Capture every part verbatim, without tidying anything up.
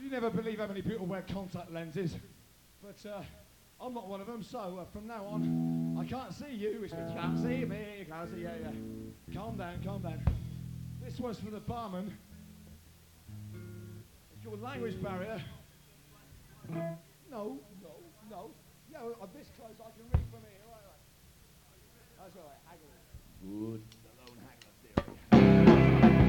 You never believe how many people wear contact lenses, but uh, I'm not one of them, so uh, from now on, I can't see you, which means you can't see me, you can't see, yeah, yeah. Calm down, calm down. This one's from the barman. It's called Language Barrier. No, no, no. Yeah, well, I'm this close, I can read from here, right, right. That's all right, hang on. Good. The lone hanger theory.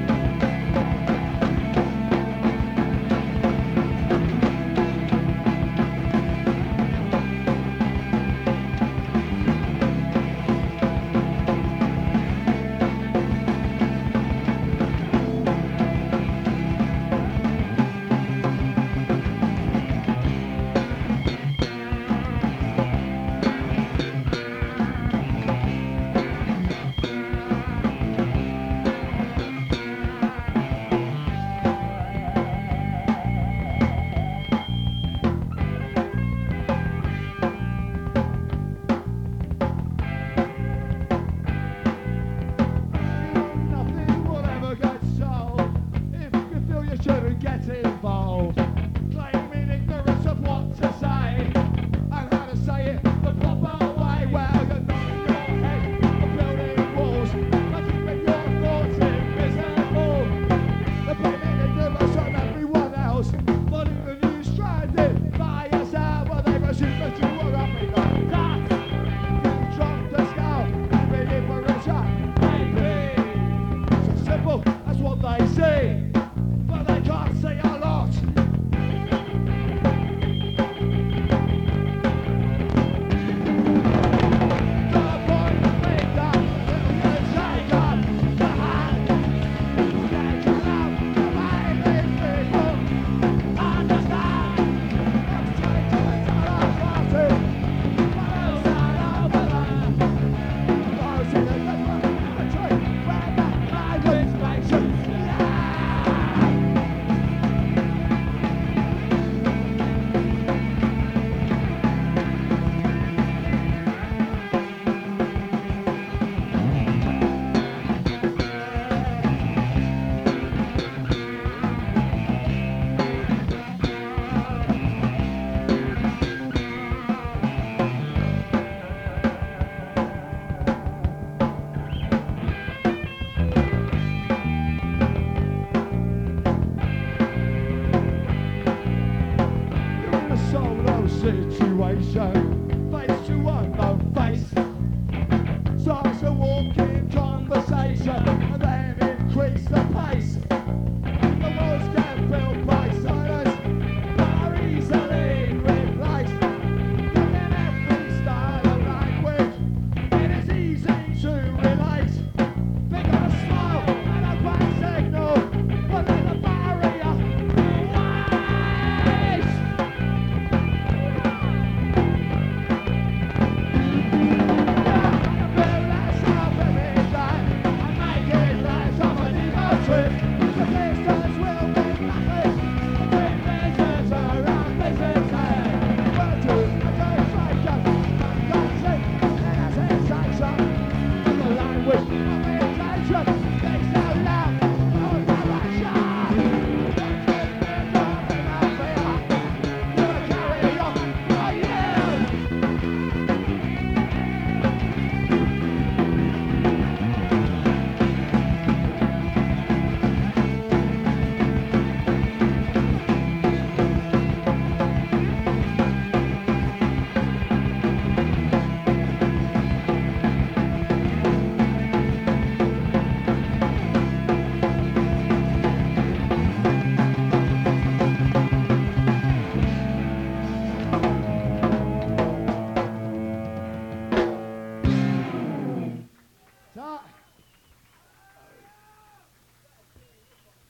Situation, face to unknown face, starts a walking conversation and then increase the pace.